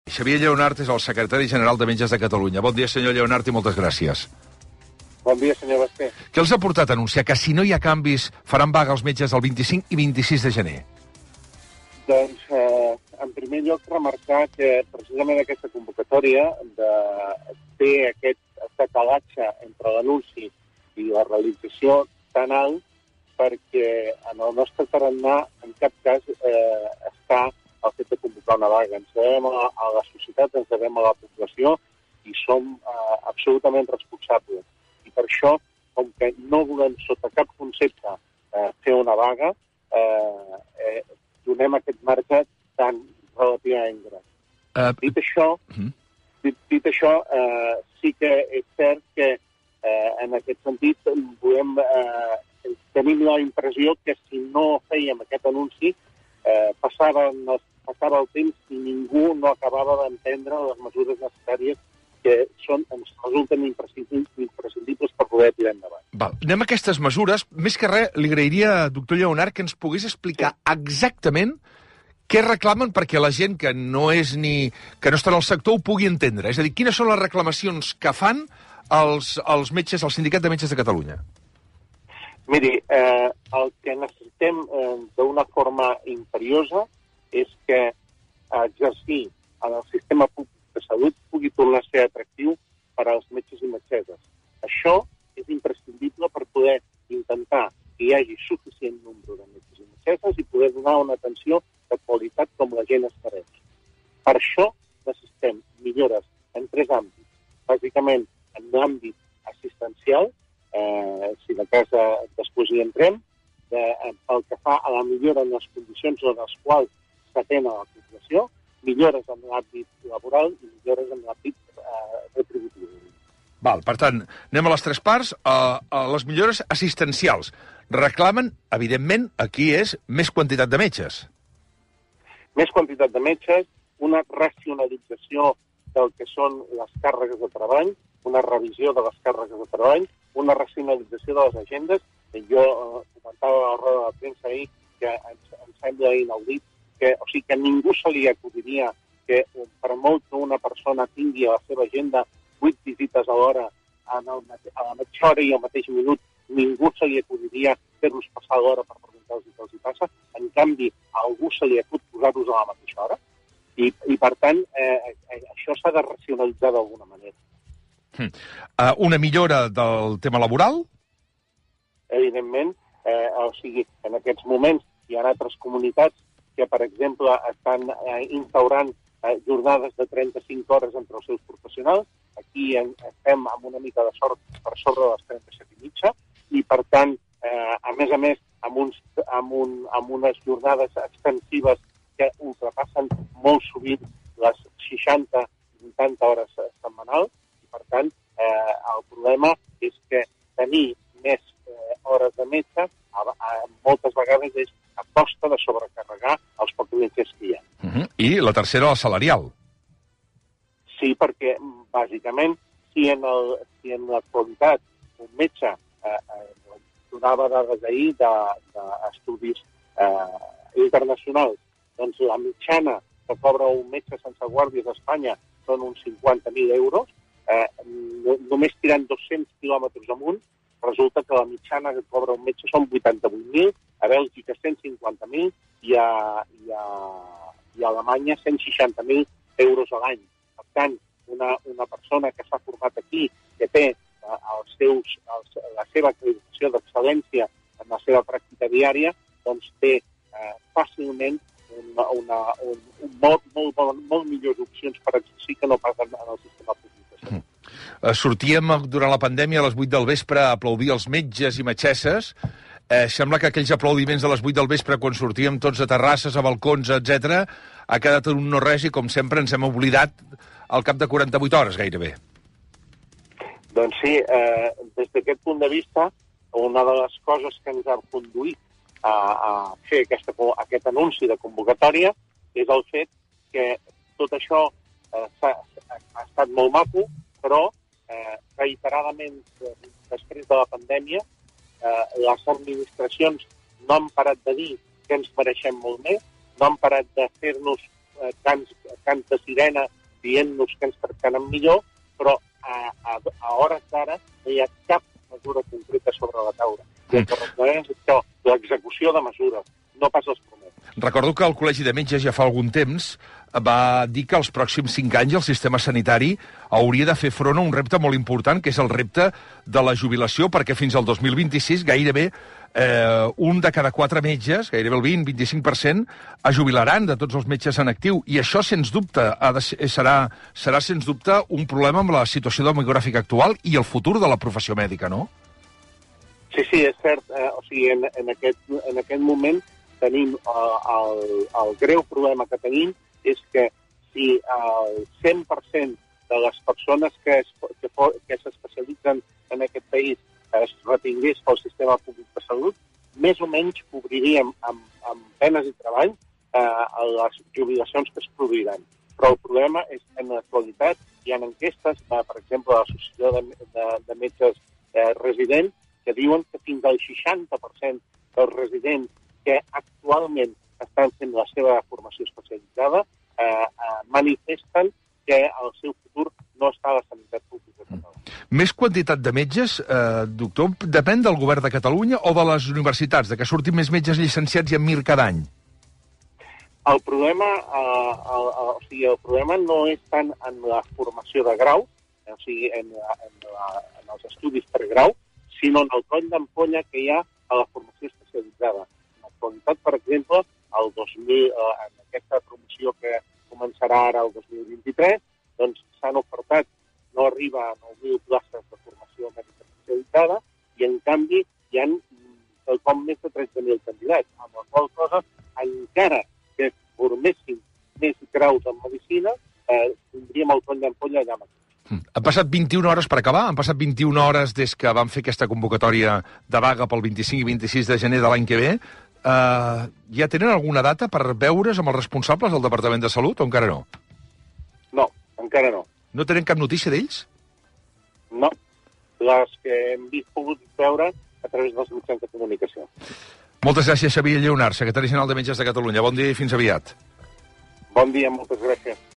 Xavier Lleonart és el secretari general de Metges de Catalunya. Bon dia, senyor Lleonart, i moltes gràcies. Bon dia, senyor Basté. Què els ha portat a anunciar que si no hi ha canvis faran vaga els metges el 25 i 26 de gener? Doncs, en primer lloc, remarcar que precisament aquesta convocatòria té aquest decalatge entre l'anunci i la realització tan alt perquè en el nostre tarannà en cap cas està el fet de convocar una vaga. Ens devem a la societat, ens devem a la població i som absolutament responsables. I per això, com que no volem sota cap concepte fer una vaga, donem aquest marge tan relativament gran. Dit això, sí que és cert que en aquest sentit tenim la impressió que si no fèiem aquest anunci passava el temps i ningú no acabava d'entendre les mesures necessàries que ens resulten imprescindibles per poder tirar endavant. Val. Anem a aquestes mesures. Més que res, li agrairia, doctor Lleonart, que ens pogués explicar exactament què reclamen perquè la gent que no està en el sector ho pugui entendre. És a dir, quines són les reclamacions que fan els metges, el Sindicat de Metges de Catalunya? Miri, el que necessitem d'una forma imperiosa és que exercir en el sistema públic de salut pugui tornar a ser atractiu per als metges i metgesses. Això és imprescindible per poder intentar que hi hagi suficient nombre de metges i metgesses i poder donar una atenció de qualitat com la gent es mereix. Per això necessitem millores en 3 àmbits. Bàsicament, en l'àmbit assistencial, si de cas després hi entrem, pel que fa a la millora en les condicions en les quals s'atén a la població, millores en l'àmbit laboral i millores en l'àmbit retributiu. Val, per tant, anem a les 3 parts. A les millores assistencials. Reclamen, evidentment, aquí és més quantitat de metges. Més quantitat de metges, una racionalització del que són les càrregues de treball, una revisió de les càrregues de treball, una racionalització de les agendes. Jo comentava a la roda de premsa ahir que em sembla inaudit que a ningú se li acudiria que per molt que una persona tingui a la seva agenda 8 visites a l'hora a la mateixa hora i al mateix minut, ningú se li acudiria fer-los passar l'hora per preguntar-los què els passa. En canvi, a algú se li acut posar-los a la mateixa hora. I per tant, això s'ha de racionalitzar d'alguna manera. Una millora del tema laboral? Evidentment, en aquests moments hi ha altres comunitats que, per exemple, estan instaurant jornades de 35 hores entre els seus professionals. Aquí estem amb una mica de sort per sobre de les 37 i mitja i, per tant, a més, amb unes jornades extensives que ultrapassen molt sovint les 60-80 hores setmanals. I, per tant, el problema és que tenir més hores de metge moltes vegades és a costa de sobrecarregar els pocs metges que hi ha. I la tercera, la salarial. Sí, perquè, bàsicament, si en l'actualitat un metge donava dades ahir d'estudis internacionals, doncs la mitjana que cobra un metge sense guàrdies a Espanya són uns 50.000 euros. Només tirant 200 quilòmetres amunt, resulta que la mitjana que cobra un metge són 88.000, a Bèlgica 150.000 i a Alemanya 160.000 euros a l'any. Per tant, una persona que s'ha format aquí, que té la seva acreditació d'excel·lència en la seva pràctica diària, doncs té fàcilment molt millors opcions per exercir que no pas en el sistema públic. Sortíem durant la pandèmia a les 8 del vespre a aplaudir els metges i metgesses. Sembla que aquells aplaudiments a les 8 del vespre, quan sortíem tots a terrasses, a balcons, etc., ha quedat en un no res i, com sempre, ens hem oblidat al cap de 48 hores, gairebé. Doncs sí, des d'aquest punt de vista, una de les coses que ens ha conduït a fer aquest anunci de convocatòria és el fet que tot això ha estat molt maco, però reiteradament després de la pandèmia les administracions no han parat de dir que ens mereixem molt més, no han parat de fer-nos cants de sirena dient-nos que ens tractaran millor, però a hores d'ara no hi ha cap mesura concreta sobre la taula. I el que reclamem és això, l'execució de mesures, no pas els promesos. Recordo que el Col·legi de Metges ja fa algun temps va dir que els pròxims 5 anys el sistema sanitari hauria de fer front a un repte molt important, que és el repte de la jubilació, perquè fins al 2026 gairebé un de cada 4 metges, gairebé el 20-25%, es jubilaran de tots els metges en actiu. I això, sens dubte, serà sens dubte un problema amb la situació demogràfica actual i el futur de la professió mèdica, no? Sí, és cert. O sigui, en aquest moment tenim el greu problema que tenim és que si el 100% de les persones que s'especialitzen en aquest país es retingués pel sistema públic de salut, més o menys cobriríem amb penes i treball les jubilacions que es produiran. Però el problema és que en l'actualitat hi ha enquestes, per exemple, de l'Associació de Metges Residents, que diuen que fins al 60% dels residents que actualment estan fent la seva formació especialitzada manifesten que el seu futur no està a la sanitat pública catalana. Més quantitat de metges, doctor, depèn del govern de Catalunya o de les universitats, de que surtin més metges llicenciats i en MIR cada any? El problema, el problema no és tant en la formació de grau, o sigui, en els estudis per grau, sinó en el coll d'ampolla que hi ha a la formació especialitzada. En l'actualitat, per exemple, en aquesta promoció que començarà ara el 2023, doncs s'han ofertat, no arriba a 9.000 places de formació mèdica especialitzada, i en canvi hi ha quelcom més de 13.000 candidats, amb la qual cosa, encara que forméssim més graus en medicina, tindríem el coll d'ampolla allà mateix. Han passat 21 hores per acabar, han passat 21 hores des que vam fer aquesta convocatòria de vaga pel 25 i 26 de gener de l'any que ve. Ja tenen alguna data per veure's amb els responsables del Departament de Salut o encara no? No, encara no. No tenen cap notícia d'ells? No, les que hem pogut veure a través dels mitjans de comunicació. Moltes gràcies, Xavier Lleonart, secretari general de Metges de Catalunya. Bon dia i fins aviat. Bon dia, moltes gràcies.